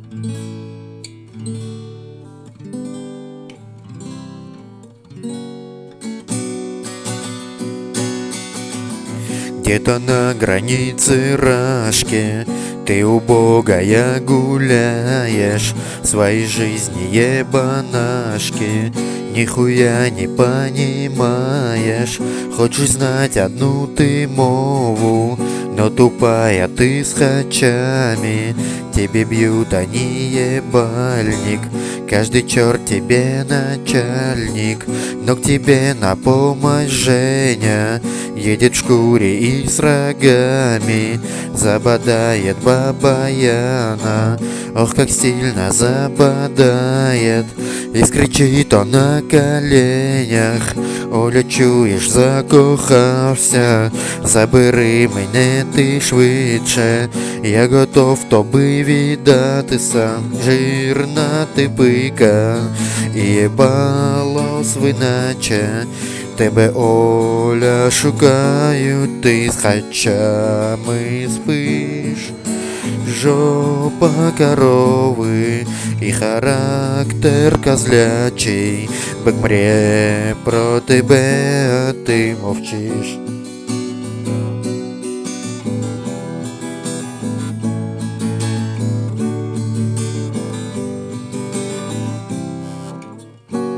Где-то на границе Рашки ты убогая гуляешь, в своей жизни ебанашки нихуя не понимаешь. Хочешь знать одну ты мову, но тупая ты с хачами. Тебе бьют они ебальник, каждый черт тебе начальник. Но к тебе на помощь Женя едет в шкуре и с рогами. Забодает баба Яна, ох, как сильно забодает. И скричит он на коленях: Оля, чуєш, закохався, забери мене ти швидше, я готов тобі віддатися. Жирна ти пика, і єбало свиначе, тебе, Оля, шукають, ти з хачами спиш. Жопа корови і характер козлячий, бик мріє про тебе, а ти мовчиш.